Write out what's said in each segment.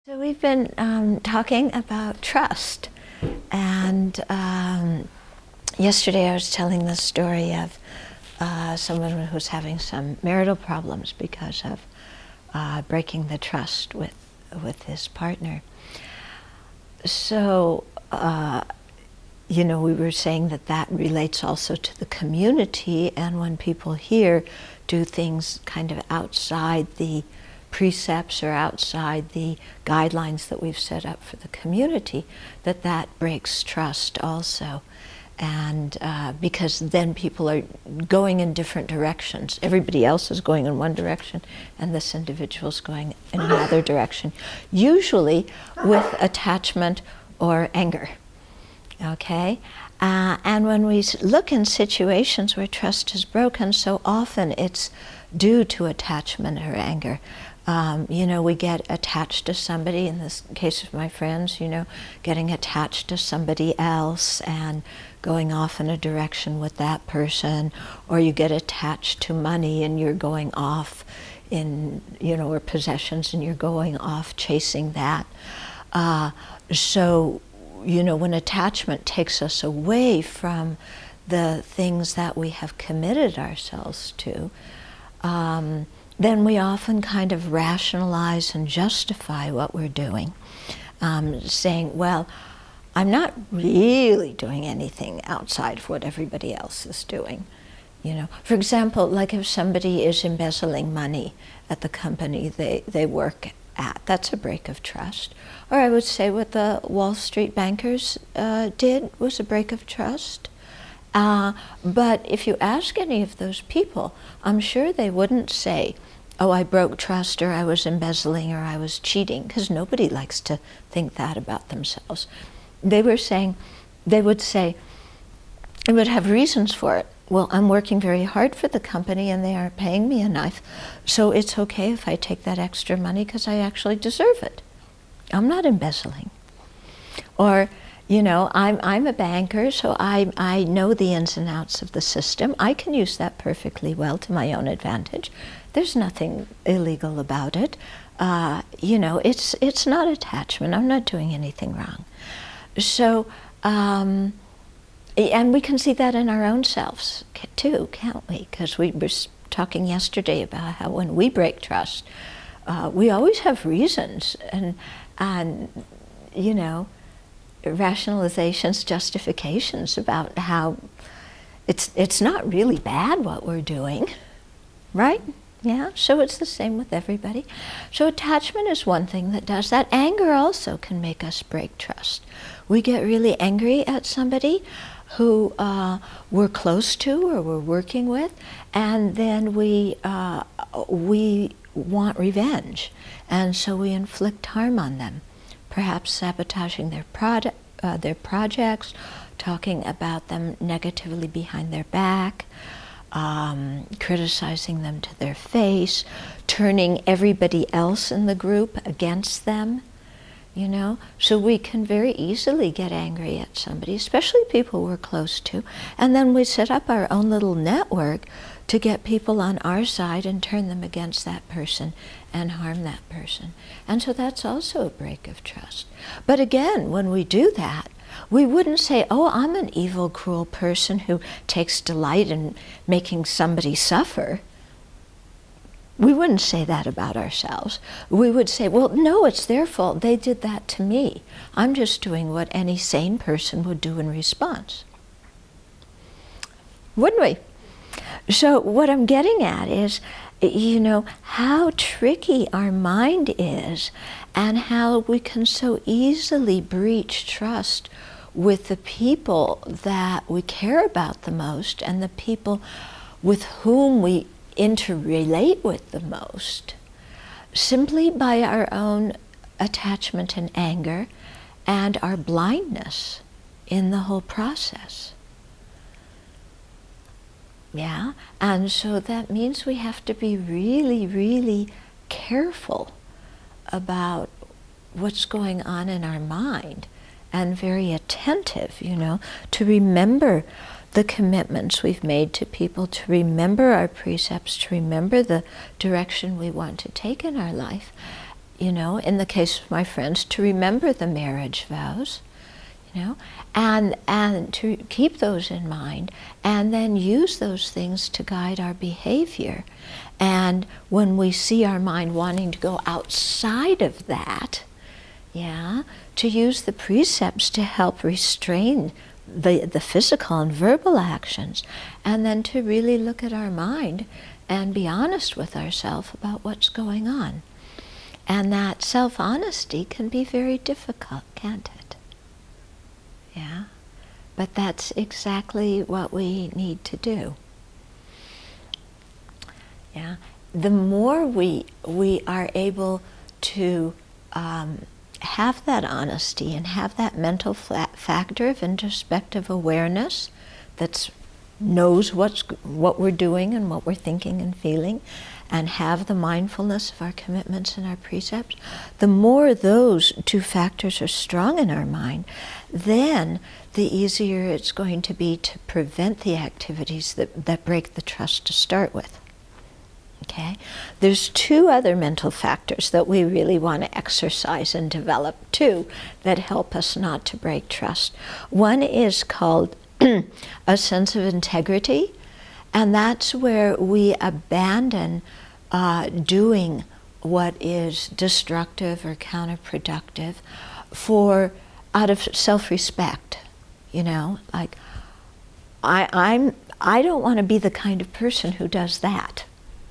So we've been talking about trust, and yesterday I was telling the story of someone who's having some marital problems because of breaking the trust with his partner. So, you know, we were saying that relates also to the community, and when people here do things kind of outside the precepts or outside the guidelines that we've set up for the community, that breaks trust also. And because then people are going in different directions. Everybody else is going in one direction and this individual's going in another direction, usually with attachment or anger. Okay? And when we look in situations where trust is broken, so often it's due to attachment or anger. You know, we get attached to somebody, in this case of my friends, you know, getting attached to somebody else and going off in a direction with that person, or you get attached to money and you're going off in, you know, or possessions and you're going off chasing that. So, you know, when attachment takes us away from the things that we have committed ourselves to, then we often kind of rationalize and justify what we're doing, saying, well, I'm not really doing anything outside of what everybody else is doing. You know, for example, like if somebody is embezzling money at the company they work at, that's a break of trust. Or I would say what the Wall Street bankers did was a break of trust. But if you ask any of those people, I'm sure they wouldn't say, oh, I broke trust, or I was embezzling, or I was cheating, because nobody likes to think that about themselves. They would say, they would have reasons for it. Well, I'm working very hard for the company and they aren't paying me enough, so it's okay if I take that extra money because I actually deserve it. I'm not embezzling. Or, you know, I'm a banker, so I know the ins and outs of the system. I can use that perfectly well to my own advantage. There's nothing illegal about it. You know, it's not attachment. I'm not doing anything wrong. So, and we can see that in our own selves too, can't we? Because we were talking yesterday about how when we break trust, we always have reasons and you know, rationalizations, justifications about how it's not really bad what we're doing, right? Yeah, so it's the same with everybody. So attachment is one thing that does that. Anger also can make us break trust. We get really angry at somebody who we're close to or we're working with, and then we want revenge, and so we inflict harm on them, perhaps sabotaging their projects, talking about them negatively behind their back, criticizing them to their face, turning everybody else in the group against them, you know. So we can very easily get angry at somebody, especially people we're close to, and then we set up our own little network to get people on our side and turn them against that person and harm that person. And so that's also a break of trust. But again, when we do that, we wouldn't say, oh, I'm an evil, cruel person who takes delight in making somebody suffer. We wouldn't say that about ourselves. We would say, well, no, it's their fault. They did that to me. I'm just doing what any sane person would do in response. Wouldn't we? So what I'm getting at is, you know, how tricky our mind is and how we can so easily breach trust with the people that we care about the most and the people with whom we interrelate with the most, simply by our own attachment and anger and our blindness in the whole process. Yeah, and so that means we have to be really, really careful about what's going on in our mind and very attentive, you know, to remember the commitments we've made to people, to remember our precepts, to remember the direction we want to take in our life, you know, in the case of my friends, to remember the marriage vows, you know, and to keep those in mind, and then use those things to guide our behavior. And when we see our mind wanting to go outside of that, yeah, to use the precepts to help restrain the physical and verbal actions, and then to really look at our mind and be honest with ourselves about what's going on. And that self-honesty can be very difficult, can't it? Yeah, but that's exactly what we need to do. Yeah, the more we are able to have that honesty and have that mental factor of introspective awareness that knows what we're doing and what we're thinking and feeling, and have the mindfulness of our commitments and our precepts, the more those two factors are strong in our mind, then the easier it's going to be to prevent the activities that break the trust to start with. Okay? There's two other mental factors that we really want to exercise and develop too that help us not to break trust. One is called a sense of integrity, and that's where we abandon doing what is destructive or counterproductive out of self-respect. You know, like I don't want to be the kind of person who does that.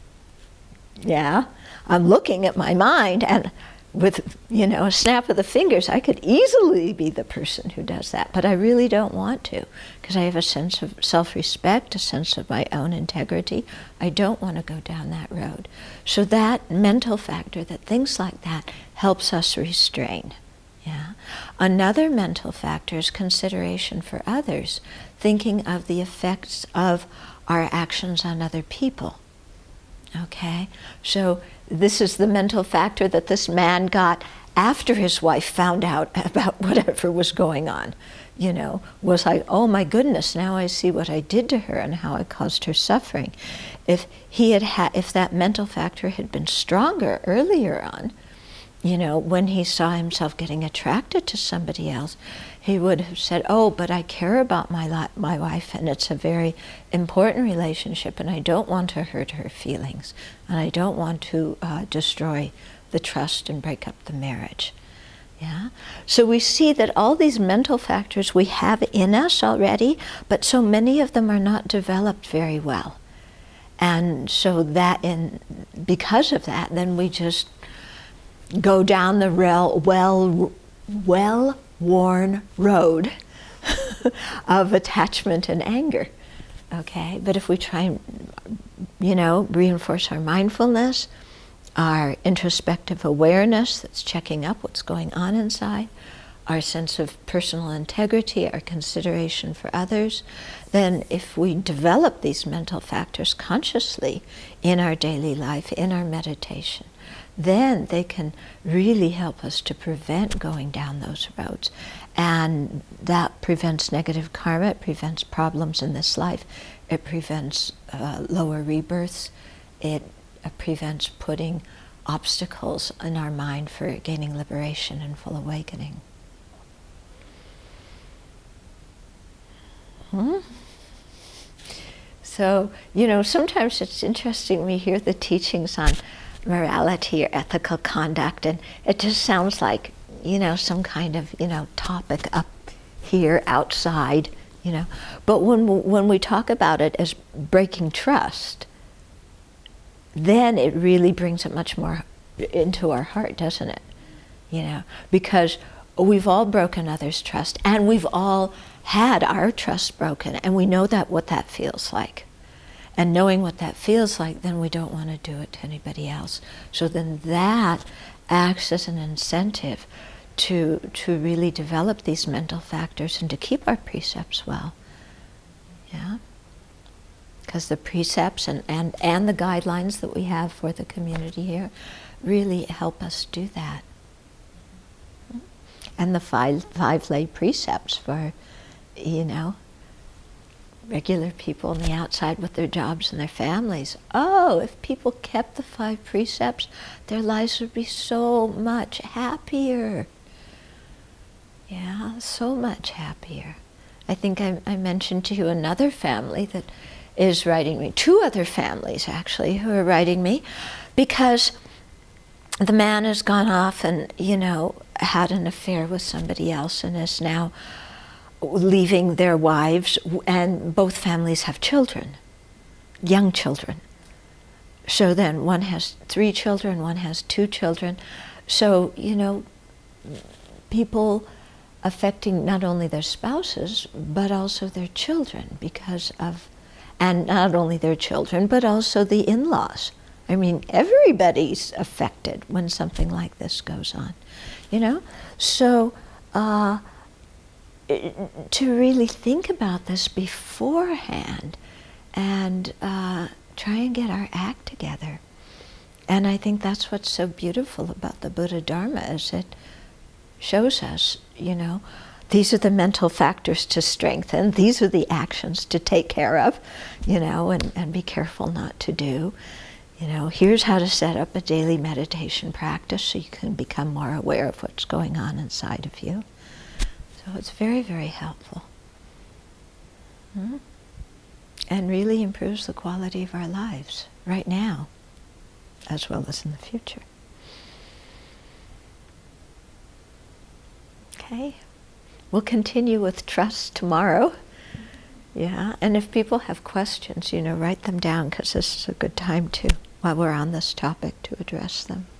Yeah, I'm looking at my mind, and with, you know, a snap of the fingers, I could easily be the person who does that, but I really don't want to, because I have a sense of self-respect, a sense of my own integrity. I don't want to go down that road. So that mental factor that thinks like that helps us restrain. Yeah. Another mental factor is consideration for others, thinking of the effects of our actions on other people. Okay, so this is the mental factor that this man got after his wife found out about whatever was going on. You know, was like, oh my goodness, now I see what I did to her and how I caused her suffering. If that mental factor had been stronger earlier on, you know, when he saw himself getting attracted to somebody else, he would have said, oh, but I care about my wife, and it's a very important relationship, and I don't want to hurt her feelings, and I don't want to destroy the trust and break up the marriage. Yeah? So we see that all these mental factors we have in us already, but so many of them are not developed very well. And so because of that, then we just go down the well-worn road of attachment and anger. Okay, but if we try and, you know, reinforce our mindfulness, our introspective awareness that's checking up what's going on inside, our sense of personal integrity, our consideration for others, then if we develop these mental factors consciously in our daily life, in our meditation, then they can really help us to prevent going down those roads. And that prevents negative karma, it prevents problems in this life, it prevents lower rebirths, it prevents putting obstacles in our mind for gaining liberation and full awakening. So, you know, sometimes it's interesting, we hear the teachings on morality or ethical conduct, and it just sounds like, you know, some kind of, you know, topic up here outside, you know. But when we talk about it as breaking trust, then it really brings it much more into our heart, doesn't it? You know, because we've all broken others' trust, and we've all had our trust broken, and we know what that feels like. And knowing what that feels like, then we don't want to do it to anybody else. So then that acts as an incentive to really develop these mental factors and to keep our precepts well. Yeah? Because the precepts and the guidelines that we have for the community here really help us do that. And the five lay precepts for, you know, regular people on the outside with their jobs and their families. Oh, if people kept the 5 precepts, their lives would be so much happier. Yeah, so much happier. I think I mentioned to you another family that is writing me, 2 other families actually, who are writing me, because the man has gone off and, had an affair with somebody else and is now leaving their wives, and both families have children, young children. So then one has 3 children, one has 2 children. So, people affecting not only their spouses, but also their children and not only their children, but also the in-laws. I mean, everybody's affected when something like this goes on, So, to really think about this beforehand and try and get our act together. And I think that's what's so beautiful about the Buddha Dharma, is it shows us, these are the mental factors to strengthen, these are the actions to take care of, and be careful not to do. Here's how to set up a daily meditation practice so you can become more aware of what's going on inside of you. So it's very, very helpful. And really improves the quality of our lives right now, as well as in the future. Okay. We'll continue with trust tomorrow. Yeah, and if people have questions, write them down, because this is a good time to, while we're on this topic, to address them.